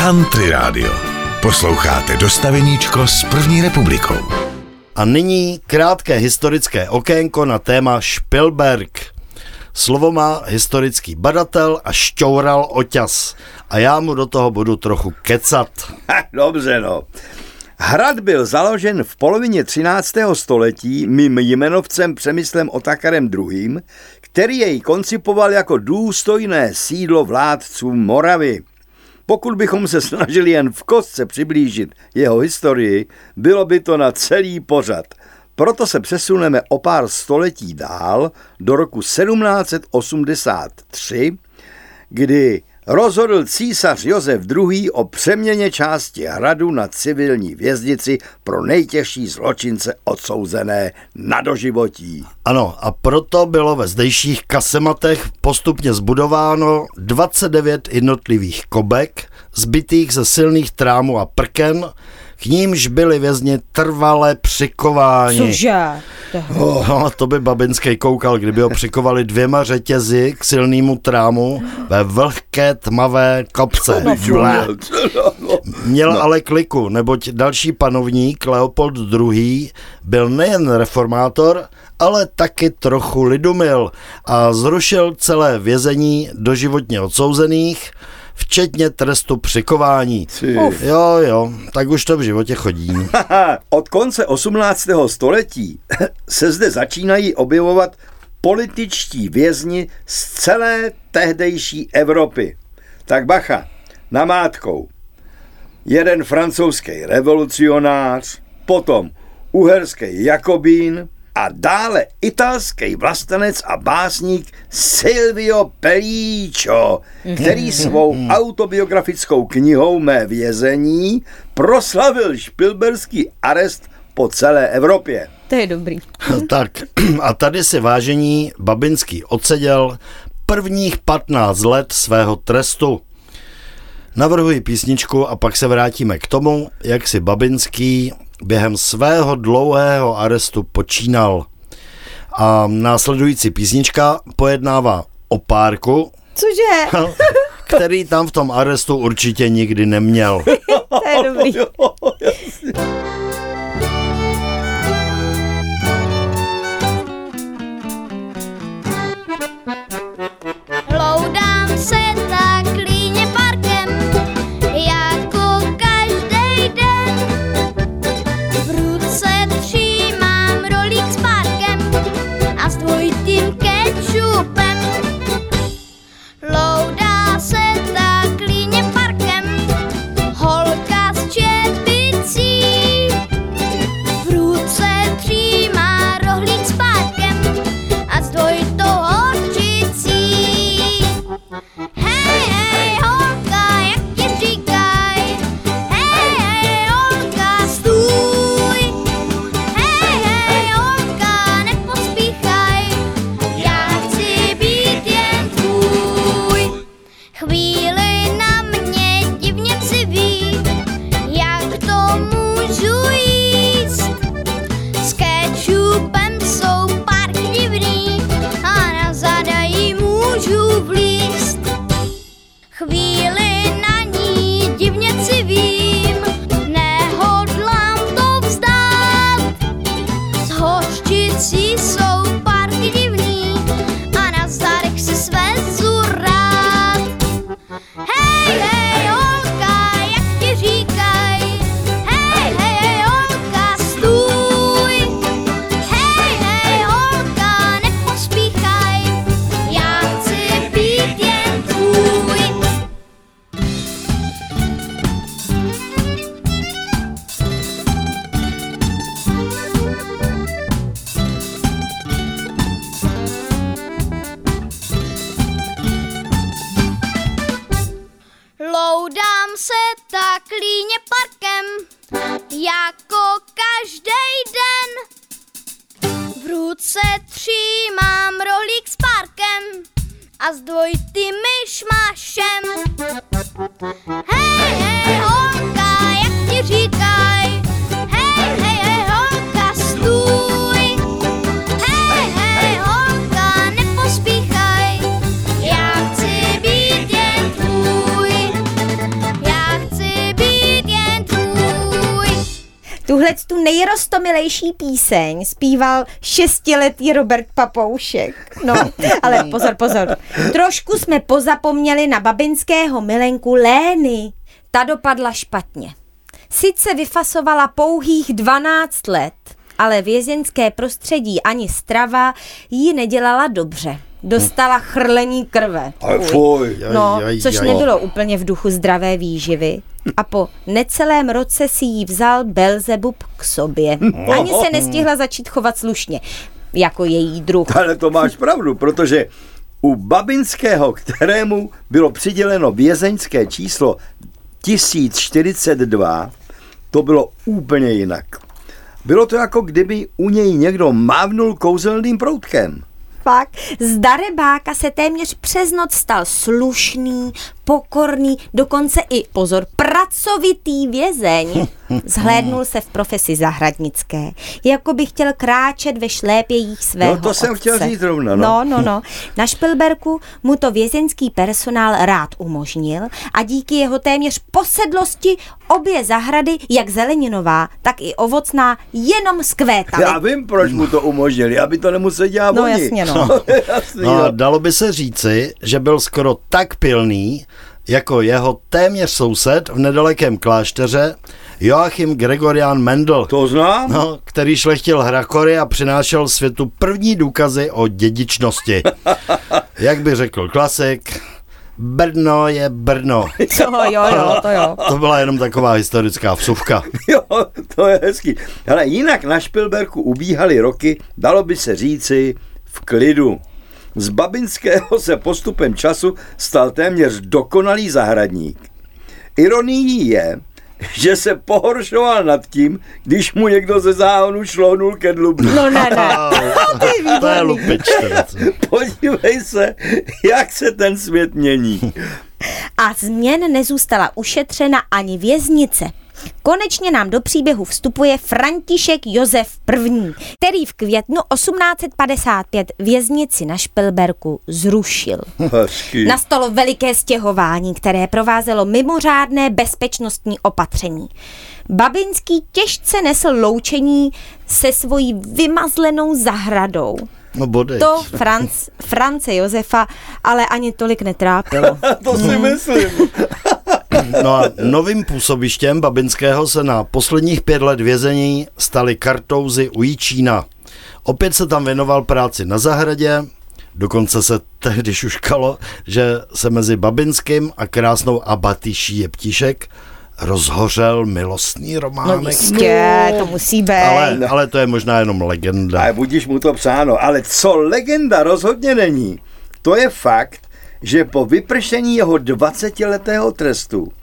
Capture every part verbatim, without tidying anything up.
Country Radio. Posloucháte Dostaveníčko s první republikou. A nyní krátké historické okénko na téma Špilberk. Slovo má historický badatel a šťoural Oťas. A já mu do toho budu trochu kecat. Dobře, no. Hrad byl založen v polovině třináctého století mým jmenovcem Přemyslem Otakarem druhým., který jej koncipoval jako důstojné sídlo vládců Moravy. Pokud bychom se snažili jen v kostce přiblížit jeho historii, bylo by to na celý pořad. Proto se přesuneme o pár století dál do roku sedmnáct osmdesát tři, kdy rozhodl císař Josef druhý. O přeměně části hradu na civilní věznici pro nejtěžší zločince odsouzené na doživotí. Ano, a proto bylo ve zdejších kasematech postupně zbudováno dvacet devět jednotlivých kobek, zbytých ze silných trámů a prken, k nímž byli vězni trvale přikováni. Cože? Oh, no, to by Babinský koukal, kdyby ho přikovali dvěma řetězy k silnému trámu ve vlhké tmavé kopce. Měl ale kliku, neboť další panovník Leopold druhý. byl nejen reformátor, ale taky trochu lidumil a zrušil celé vězení doživotně odsouzených, včetně trestu přikování. Uf. Jo, jo, tak už to v životě chodí. Od konce osmnáctého století se zde začínají objevovat političtí vězni z celé tehdejší Evropy. Tak bacha, namátkou. Jeden francouzský revolucionář, potom uherský jakobín a dále italský vlastenec a básník Silvio Pelliccio, který svou autobiografickou knihou Mé vězení proslavil špilberský arest po celé Evropě. To je dobrý. Tak a tady si, vážení, Babinský odseděl prvních patnáct let svého trestu. Navrhuji písničku a pak se vrátíme k tomu, jak si Babinský během svého dlouhého arestu počínal. A následující písnička pojednává o párku, cože? který tam v tom arestu určitě nikdy neměl. To je dobrý. Hloudám se tak líně parkem, jako každý den. V ruce třímám rolík s párkem a s dvojitým kečupem. Hloudá se tak líně parkem holka s čepicí. V ruce třímá rohlík s párkem a s dvojitou horčicí. Hej, hej, holka, jak ti říkaj, hej, hej, holka, stůj. Hej, hej, holka, nepospíchaj, já chci být jen tvůj. Chvíli na mě divně civí, jak to můžu jíst. S kečupem jsou párky divný a na zadají můžu vlízt. Chvíli na ní divně civím, nehodlám to vzdát. S hořčicí jsou párky divný a na zadech si svezu rád. Hej, hej, holka, jak ti říkaj, hej, hej, holka, stůj. Hej, hej, holka, nepospíchaj, já chci být jen tvůj. Loudám se tak líně parkem, jako každý den. V ruce třímám rohlík s párkem a s dvojitým myšmašem. Hej, hej, holka, jak ti říkaj, hej, hej, hej, holka, stůj. Hej, hej, holka, nepospíchaj, já chci být jen tvůj. Já chci Tuhle tu nejrostomilejší píseň zpíval šestiletý Robert Papoušek. No, ale pozor, pozor. Trošku jsme pozapomněli na babinského milenku Lény. Ta dopadla špatně. Sice vyfasovala pouhých dvanáct let, ale vězeňské prostředí ani strava jí nedělala dobře. Dostala chrlení krve. Fuj. No, Aj, aj, což aj. nebylo úplně v duchu zdravé výživy. A po necelém roce si jí vzal Belzebub k sobě. Ani se nestihla začít chovat slušně, jako její druh. Ale to máš pravdu, protože u Babinského, kterému bylo přiděleno vězeňské číslo tisíc čtyřicet dva, to bylo úplně jinak. Bylo to jako kdyby u něj někdo mávnul kouzelným proutkem. Fakt, z darebáka se téměř přes noc stal slušný, pokorný, dokonce i, pozor, pracovitý vězeň. Zhlédnul se v profesi zahradnické, jako by chtěl kráčet ve šlépějích svého No to jsem otce. chtěl říct rovna, no. No, no, no. Na Špilberku mu to vězeňský personál rád umožnil a díky jeho téměř posedlosti obě zahrady, jak zeleninová, tak i ovocná, jenom zkvétaly. Já vím, proč mu to umožnili, aby to nemusel dělat No oni. jasně, no. Jasný, No a no. dalo by se říci, že byl skoro tak pilný, jako jeho téměř soused v nedalekém klášteře Joachim Gregorian Mendel, To znám? no, který šlechtil hrachory a přinášel světu první důkazy o dědičnosti. Jak by řekl klasik, Brno je Brno. To jo, jo, to jo. To byla jenom taková historická vsuvka. Jo, to je hezký. Ale jinak na Špilberku ubíhaly roky, dalo by se říci, v klidu. Z Babinského se postupem času stal téměř dokonalý zahradník. Ironií je, že se pohoršoval nad tím, když mu někdo ze záhonu šlohnul ke dlubnu. No ne, ne. To je To je výborný. lupič. teda. Podívej se, jak se ten svět mění. A změn nezůstala ušetřena ani věznice. Konečně nám do příběhu vstupuje František Josef I., který v květnu osmnáct set padesát pět věznici na Špilberku zrušil. Hezký. Nastalo veliké stěhování, které provázelo mimořádné bezpečnostní opatření. Babinský těžce nesl loučení se svojí vymazlenou zahradou. No bodej. To Franc, France Josefa ale ani tolik netrápilo. To si myslím. No a novým působištěm Babinského se na posledních pět let vězení staly Kartouzy u Jičína. Opět se tam věnoval práci na zahradě, dokonce se tehdy šuškalo, že se mezi Babinským a krásnou Abatyší Jeptíšek rozhořel milostný No románek. jistě, to musí být. ale, ale to je možná jenom legenda. A budíš mu to psáno. Ale co legenda rozhodně není, to je fakt, že po vypršení jeho dvacetiletého trestu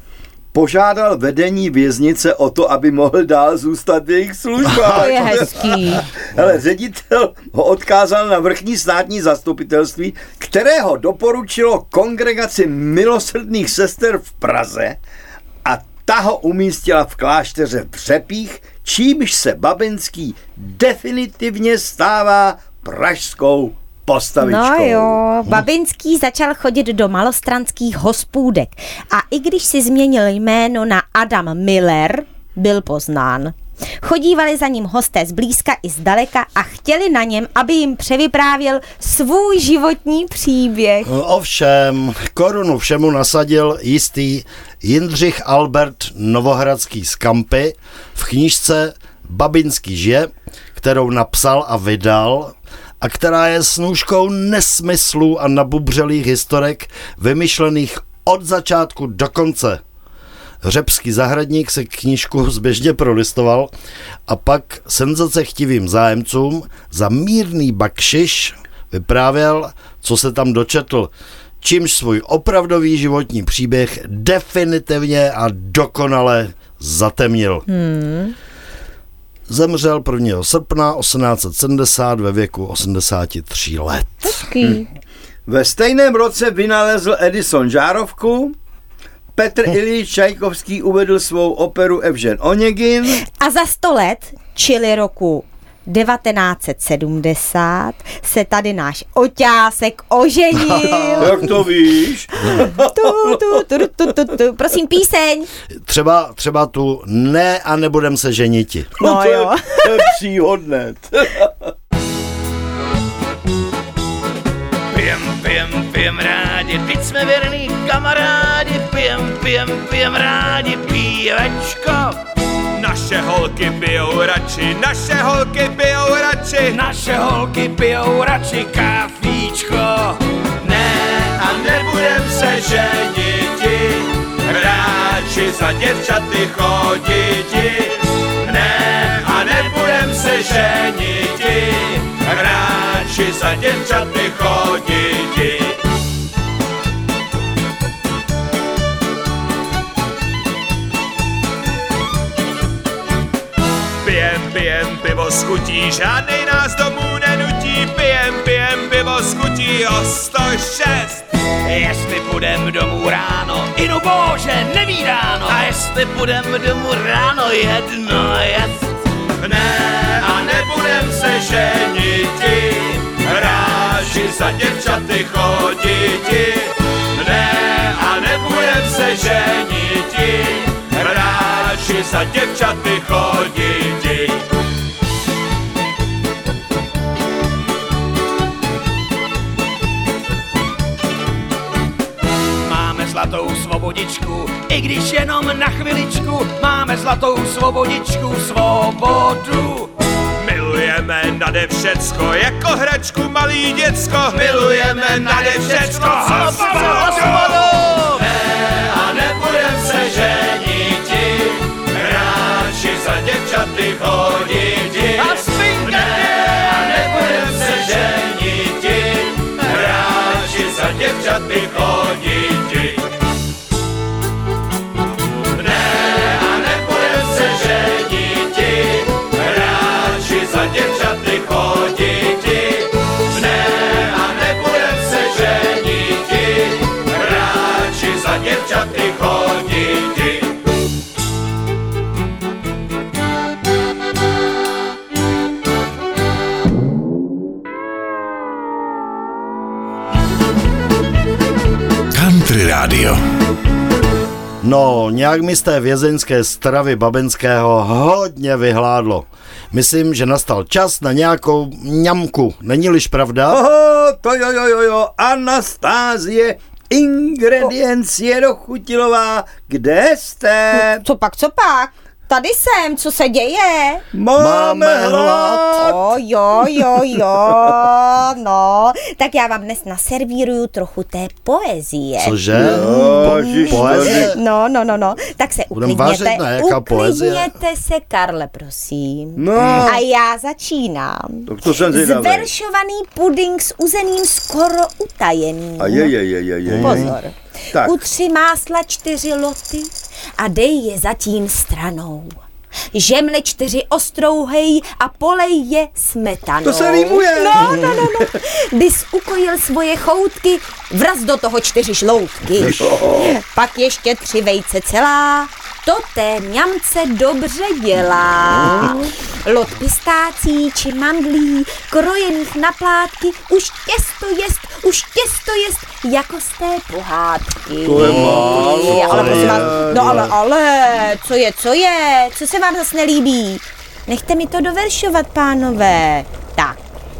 požádal vedení věznice o to, aby mohl dál zůstat v jejich službách. To je hezký. Ale ředitel ho odkázal na vrchní státní zastupitelství, kterého doporučilo kongregaci milosrdných sester v Praze a ta ho umístila v klášteře v Řepích, čímž se Babinský definitivně stává pražskou postavičkou. No jo, Babinský začal chodit do malostranských hospůdek a i když si změnil jméno na Adam Miller, byl poznán. Chodívali za ním hosté zblízka i zdaleka a chtěli na něm, aby jim převyprávěl svůj životní příběh. Ovšem, korunu všemu nasadil jistý Jindřich Albert Novohradský z Kampy v knížce Babinský žije, kterou napsal a vydal a která je snůškou nesmyslů a nabubřelých historek vymyšlených od začátku do konce. Řepský zahradník se knížku zběžně prolistoval a pak senzacechtivým zájemcům za mírný bakšiš vyprávěl, co se tam dočetl, čímž svůj opravdový životní příběh definitivně a dokonale zatemnil. Hmm. Zemřel prvního srpna osmnáct set sedmdesát ve věku osmdesáti tří let. Hezký. Ve stejném roce vynalezl Edison žárovku, Petr Iljič Čajkovský uvedl svou operu Evžen Oněgin. A za sto let, čili roku devatenáct set sedmdesát se tady náš oťásek oženil. Jak to víš? Tu, tu, tu, tu, tu, tu. Prosím, píseň. Třeba, třeba tu Ne a nebudem se ženiti. No to je, jo. to je příhodné. Pijem, pijem, pijem rádi, teď jsme věrný kamarádi, pijem, pijem, pijem rádi, pívečko. Naše holky pijou radši, naše holky pijou radši. Naše holky pijou radši káfíčko. Ne, a nebudem se ženiti, radši za děvčaty choditi. Ne, a nebudem se ženiti, radši za děvčaty choditi. Pijem, pijem, pivo s chutí, žádnej nás domů nenutí. Pijem, pijem, pivo s chutí o sto šest. Jestli půjdem domů ráno, inu bože, nevídáno. A jestli půjdem domů ráno, jedno jest. Ne, a nebudem se ženiti, ráži za děvčaty choditi. Ne, a nebudem se ženiti, ráži za děvčaty choditi. Máme zlatou svobodičku, i když jenom na chviličku. Máme zlatou svobodičku, svobodu. Milujeme nade všecko, jako hračku malý děcko. Milujeme nade všecko, svobodu. Ne, a nebudem se ženiti, ráči za děvčaty choditi. Ne, a nebudem se ženiti, ráči za děvčaty choditi. Ne, a nebudem se ženiti, ráči za děvčaty choditi. Ne, a nebudem se ženiti, ráči za děvčaty choditi. Country Radio. No, nějak mi z té vězeňské stravy Babinského hodně vyhládlo. Myslím, že nastal čas na nějakou ňamku. Není-liž pravda? Oho, to jo, jo, jo, jo, Anastázie, Ingrediencia Dochutilová, kde jste? Co pak, co pak? Tady jsem, co se děje? Máme hlad. O, jo, jo, jo, no. Tak já vám dnes naservíruju trochu té poezie. Cože? Ježiš, Poezie? No, no, no, no. Tak se Budem uklidněte, vážit, ne? Jaká poezie? uklidněte se, Karle, prosím. No. A já začínám. Tak to jsem zvědavý. Zveršovaný puding s uzeným skoro utajeným. A je, je, je, je, je. Pozor. Tak. Utři másla čtyři loty a dej je zatím stranou. Žemle čtyři ostrouhej a polej je smetanou. To se rýmuje. No, no, no, no. Bys ukojil svoje choutky, vraz do toho čtyři šloutky. Pak ještě tři vejce celá, to té mňamce dobře dělá. Lot pistácí či mandlí, krojených na plátky, už těsto jest, už těsto jest, jako z té pohádky. To je málo. Ale prosím vás, no ale, ale, co je, co je, co se vám zase nelíbí? Nechte mi to doveršovat, pánové. Tak,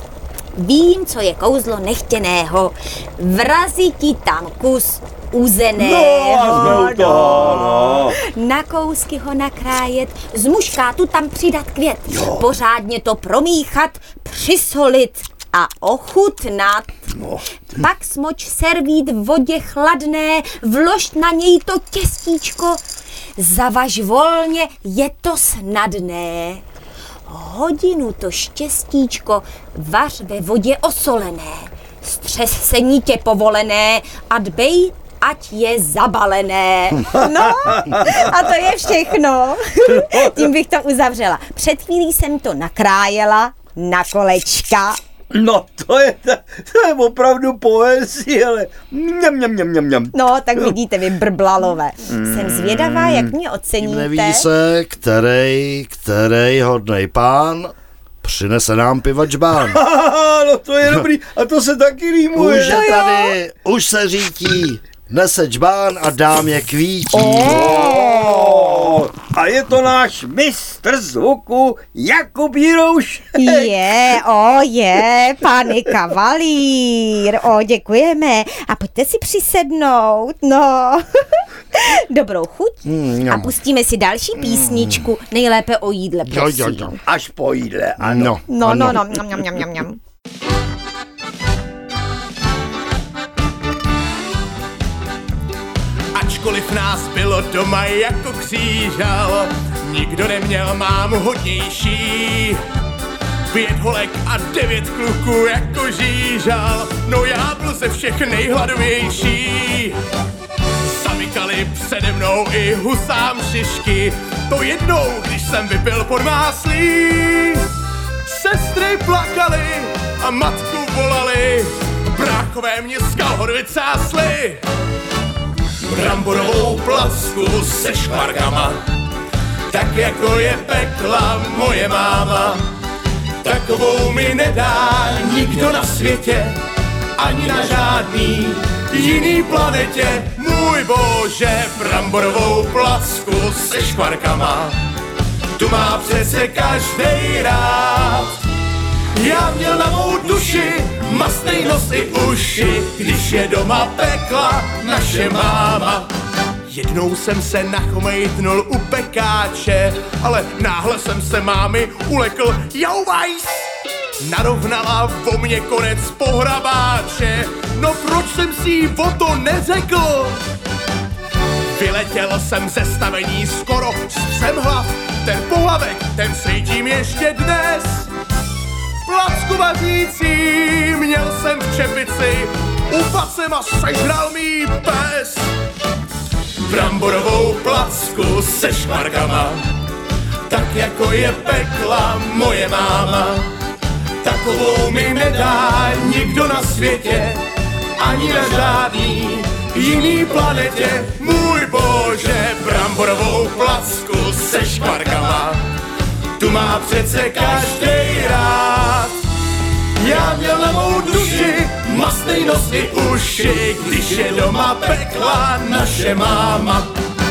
vím, co je kouzlo nechtěného, vrazí ti tam kus uzeného, No, a to, no. na kousky ho nakrájet, z muškátu tam přidat květ, jo. Pořádně to promíchat, přisolit a ochutnat. No. Pak smoč servít v vodě chladné, vlož na něj to těstíčko, zavaž volně, je to snadné. Hodinu to štěstíčko vař ve vodě osolené, střes se nitě povolené a dbej, ať je zabalené. No, a to je všechno. Tím bych to uzavřela. Před chvílí jsem to nakrájela na kolečka. No, to je, to je opravdu poezie, ale mňam, mňam, mňam, mňam, mňam. No, tak vidíte vy brblalové. Jsem zvědavá, jak mě Tím oceníte. neví se, který, který hodnej pán přinese nám piva džbán. No to je dobrý, a to se taky rýmuje. Už je tady, už se řítí, nese džbán a dám je kvítí. Oh, a je to náš mistr zvuku Jakub Jirouš. Je, o je, pane kavalír, o děkujeme. A pojďte si přisednout, no. Dobrou chuť Mm, a pustíme si další písničku, nejlépe o jídle, Jo, prosím. jo, jo. Až po jídle, ano. No, No, no, ano. no, mňam, mňam, mňam, mňam. Ačkoliv nás bylo doma jako křížal, nikdo neměl mámu hodnější. Pět holek a devět kluků jako žížal, no já byl ze všech nejhladovější. Zamykali přede mnou i husám šišky, to jednou, když jsem vypil pod máslí. Sestry plakaly a matku volali, bráchové mě z kalhot vycásli. Bramborovou placku se škvarkama, tak jako je pekla moje máma. Takovou mi nedá nikdo na světě, ani na žádný jiný planetě. Můj bože, bramborovou placku se škvarkama, tu má přece každej rád. Já měl na mou duši mastnej nos i uši, když je doma pekla naše máma. Jednou jsem se nachmejtnul u pekáče, ale náhle jsem se mámy ulekl jauvajs. Narovnala vo mně konec pohrabáče, no proč jsem si jí o to neřekl? Vyletěl jsem ze stavení skoro střem hlav, ten pohlavek, ten cítím ještě dnes. Placku vařící měl jsem v čepici, upadl jsem a sežral mý pes. Bramborovou placku se škvarkama, tak jako je pekla moje máma. Takovou mi nedá nikdo na světě, ani na žádný jiný planetě. Můj bože, bramborovou placku se škvarkama, tu má přece každej rád. Já měl na mou duši mastnej nos i uši, když je doma pekla naše máma.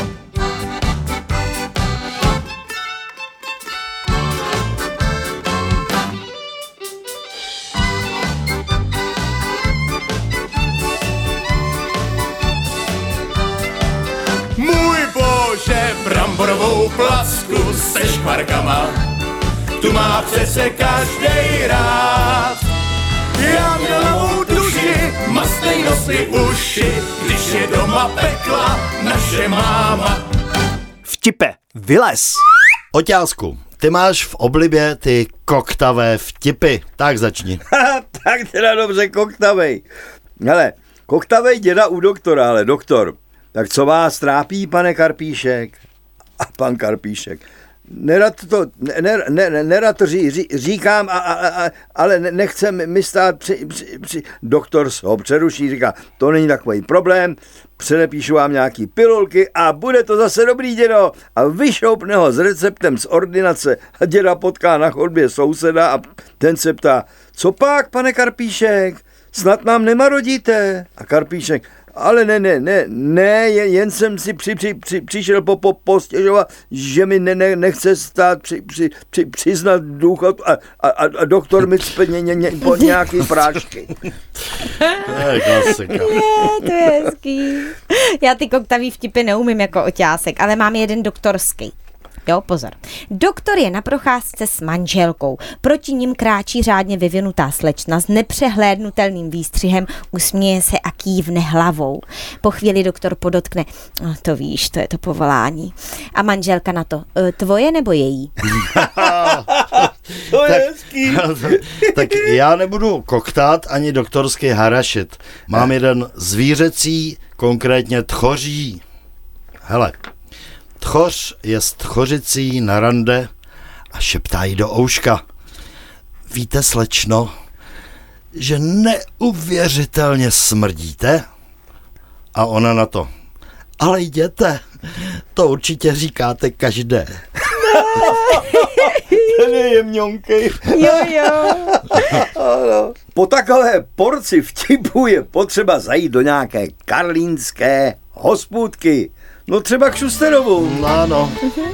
Můj bože, bramborovou placku se škvarkama, tu má přece každej rád. Já měl na mou duši mastnej nos i uši, když je doma pekla naše máma. Vtipe, vylez. Oťásku, ty máš v oblibě ty koktavé vtipy, tak začni. Tak teda dobře, koktavej. Hele, koktavej děda u doktora, ale doktor, tak co vás trápí, pane Karpíšek? A pan Karpíšek, nerad to, ne, ne, nerad to ří, ří, říkám, a, a, a, ale nechce mi stát při, při, při. Doktor ho přeruší, říká, to není takový problém, předepíšu vám nějaký pilulky a bude to zase dobrý, dědo. A vyšoupne ho s receptem z ordinace a děda potká na chodbě souseda a ten se ptá, co pak, pane Karpíšek, snad nám nemarodíte? A Karpíšek, ale ne, ne, ne, ne, jen jsem si při, při, při, přišel po, po, postěžovat, že mi ne, ne, nechce stát při, při, při, přiznat důchod a, a, a doktor mi cpe ně, ně, ně, po nějaký prášky. To je klasika. Je, to je hezký. Já ty koktavý vtipy neumím jako oťásek, ale mám jeden doktorský. Jo, pozor. Doktor je na procházce s manželkou. Proti nim kráčí řádně vyvinutá slečna s nepřehlédnutelným výstřihem, usměje se a kývne hlavou. Po chvíli doktor podotkne, no, to víš, to je to povolání. A manželka na to, e, tvoje nebo její? To je hezký. Tak já nebudu koktat ani doktorsky harašit. Mám jeden zvířecí, konkrétně tchoří. Hele, tchoř je s tchořicí na rande a šeptá jí do ouška. Víte, slečno, že neuvěřitelně smrdíte? A ona na to. Ale jděte, to určitě říkáte každé. Ten je jemňonkej. Jo, jo. Ano. Po takové porci vtipu je potřeba zajít do nějaké karlínské hospůdky. No třeba k Šusterovu. Ano.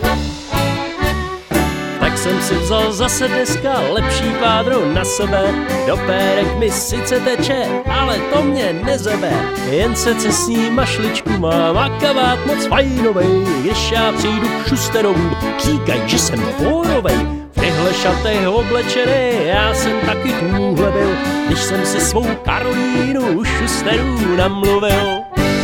Tak jsem si vzal zase dneska lepší pádru na sebe. Do pérek mi sice teče, ale to mě nezebe. Jen se cesní mašličku mám a kabát moc fajnovej. Když já přijdu k Šusterovům, říkaj, že jsem fórovej. V těchhle šatech oblečený, já jsem taky túhle byl, když jsem si svou Karolínu u Šusterů namluvil.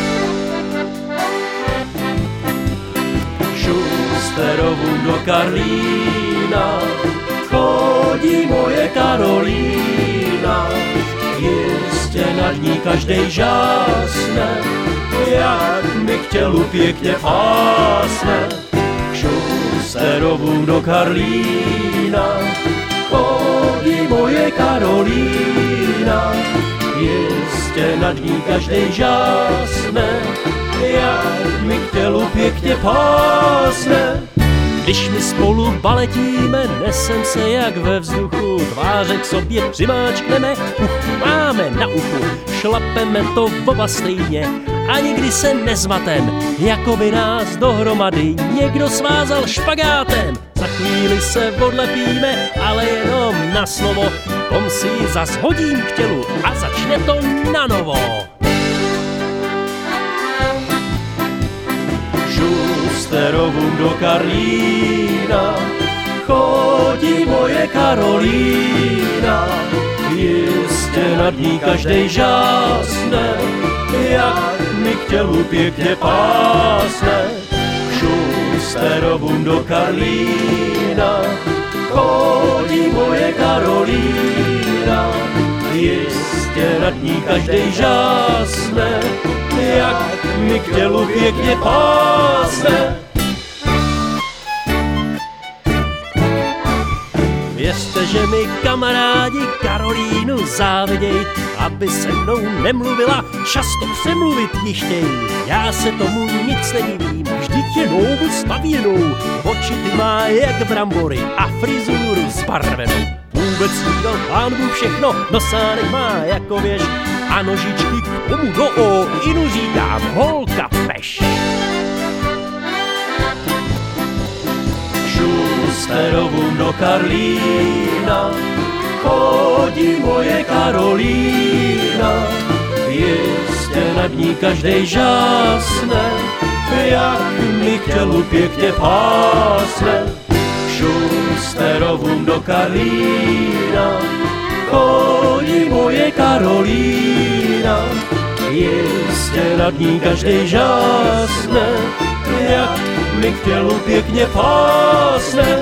Šusterovům do Karlína chodí moje Karolína. Jistě nad ní každej žásne, jak mi k tělu pěkně pásne. Šusterovům do Karlína chodí moje Karolína. Jistě nad ní každej žásne, jak mi k tělu pěkně pásne. Když my spolu baletíme, nesem se jak ve vzduchu, tváře k sobě přimáčkneme, uch máme na uchu, šlapeme to oba stejně a nikdy se nezmatem, jako by nás dohromady někdo svázal špagátem. Za chvíli se odlepíme, ale jenom na slovo, tom si zas hodím k tělu a začne to na novo. Šusterovům do Karlína chodí moje Karolína. Jistě nad ní každej žásne, jak mi k tělu pěkně pásne. Šusterovům do Karlína chodí moje Karolína. Jistě nad ní každej žásne, jak mi k tělu pěkně pásne. Věřte, že mi kamarádi Karolínu záviděj, aby se mnou nemluvila, často přemluvit ji chtěj. Já se tomu nic nedivím, vždyť je noubu stavěnou, oči ty má jak brambory a frizuru zbarvenou. Vůbec jí dal Pán Bůh všechno, nosánek má jako věž a nožičky k tomu do o, inu říkám holka peš. Šusterovům do Karlína chodí moje Karolína. Jistě nad ní každej žásne, jak mi k tělu pěkně pásne. Šusterovům do Karlína chodí moje Karolína. Jistě nad ní každej žásne, jak mi k tělu pěkně pásne.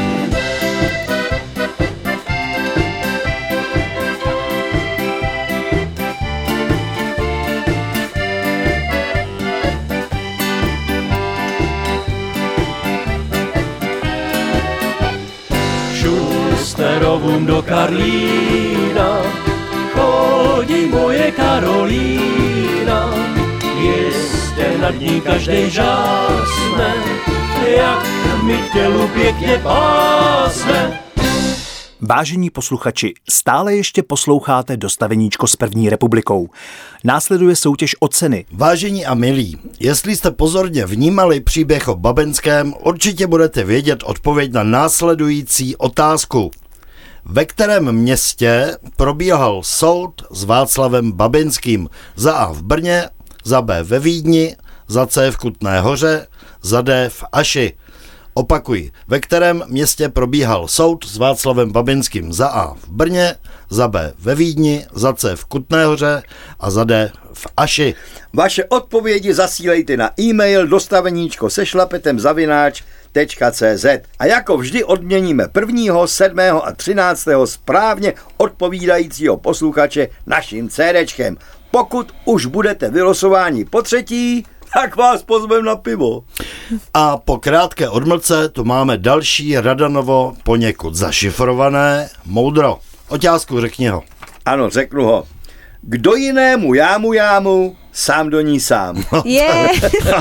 Šusterovům do Karlína chodí moje Karolína. Jistě nad ní každej žásne, jak mi k tělu pěkně pásne. Vážení posluchači, stále ještě posloucháte Dostaveníčko s první republikou. Následuje soutěž o ceny. Vážení a milí, jestli jste pozorně vnímali příběh o Babenském, určitě budete vědět odpověď na následující otázku. Ve kterém městě probíhal soud s Václavem Babenským? Za A v Brně, za B ve Vídni, za C v Kutné Hoře, za D v Aši. Opakuji, ve kterém městě probíhal soud s Václavem Babenským? Za A v Brně, za B ve Vídni, za C v Kutné Hoře a za D v Aši. Vaše odpovědi zasílejte na e-mail dostaveníčko se šlapetem zavináč tečka cé zet. A jako vždy odměníme prvního, sedmého a třináctého správně odpovídajícího posluchače naším CDčkem. Pokud už budete vylosováni po třetí, tak vás pozvem na pivo. A po krátké odmlce tu máme další Radanovo poněkud zašifrované moudro. Oťázku řekni ho. Ano, řeknu ho. Kdo jinému jámu jámu Sám do ní sám. Je.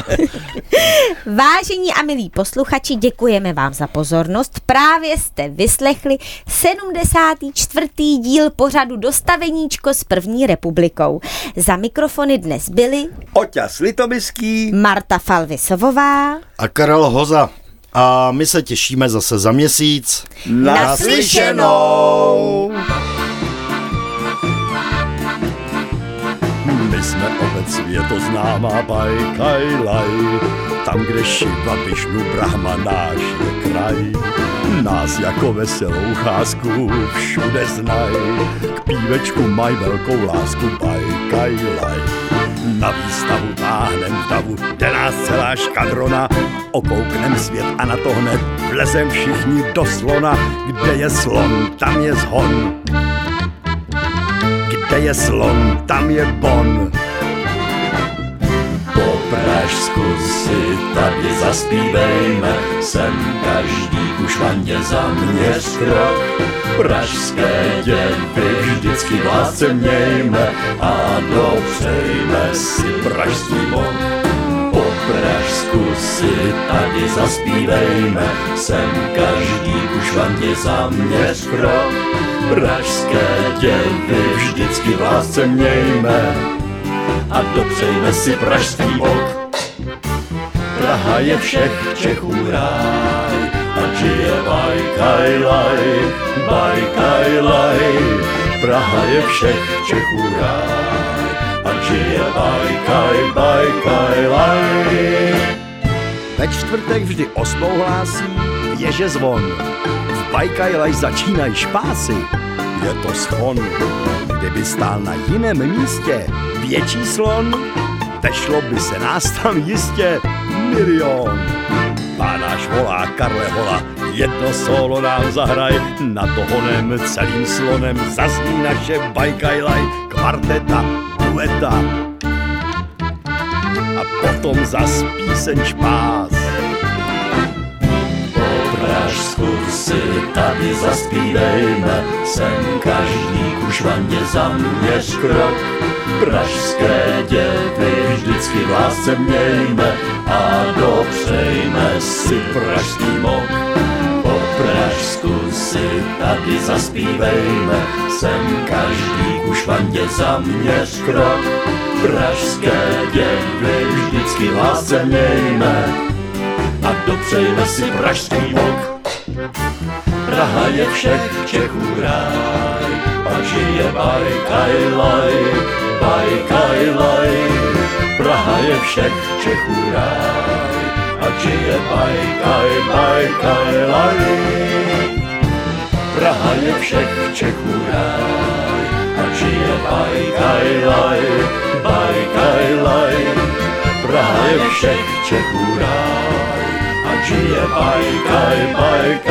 Vážení a milí posluchači, děkujeme vám za pozornost. Právě jste vyslechli sedmdesátý čtvrtý díl pořadu Dostaveníčko s první republikou. Za mikrofony dnes byli Oťa Slitobyský, Marta Falvisová a Karel Hoza. A my se těšíme zase za měsíc. Naslyšenou! My jsme obec světoznámá Bajkajlaj, tam, kde Šiva, Višnu, Brahma náš je kraj. Nás jako veselou cházku všude znaj, k pívečku maj velkou lásku Bajkajlaj. Na výstavu táhnem v davu, jde nás celá škadrona, okouknem svět a na to hned vlezem všichni do slona. Kde je slon, tam je zhon. Kde je slon, tam je bon. Po Pražsku si tady zaspívejme, sem každý ku švandě zaměř krok. Pražské děvy vždycky v lásce mějme a dopřejme si pražský bok. Po Pražsku si tady zaspívejme, sem každý ku švandě zaměř krok. Pražské děvy vždycky v lásce mějme a dopřejme si pražský bok. Praha je všech Čechů ráj, ať žije Bajkajlaj, Bajkajlaj. Praha je všech Čechů ráj, ať žije Bajkaj, Bajkajlaj. Ve čtvrtek vždy osmou hlásí věže zvon. V Bajkajlaj začínají špásy, je to schon. Kdyby stál na jiném místě větší slon, vešlo by se nás tam jistě milion. Pánáš volá, Karle hola, jedno solo nám zahraj, na to honem celým slonem zazní naše Bajkajlaj, kvarteta, dueta. A potom zas píseň špás. Pražsku si tady zaspívejme, sem každý ku švandě zaměř krok. Pražské děvy vždycky v lásce mějme a dopřejme si pražský mok. Po Pražsku si tady zaspívejme, sem každý ku švandě zaměř krok. Pražské děvy vždycky v lásce mějme a dopřejme si pražský mok. Praha je všech Čechů ráj, ať žije Bajkajlaj, Bajkajlaj. Praha je všech Čechů ráj, ať žije Bajkaj, Bajkajlaj. Praha je všech Čechů ráj, ať žije Bajkajlaj, Bajkajlaj. Praha je všech Čechů ráj, ať žije Bajkaj, Bajkaj.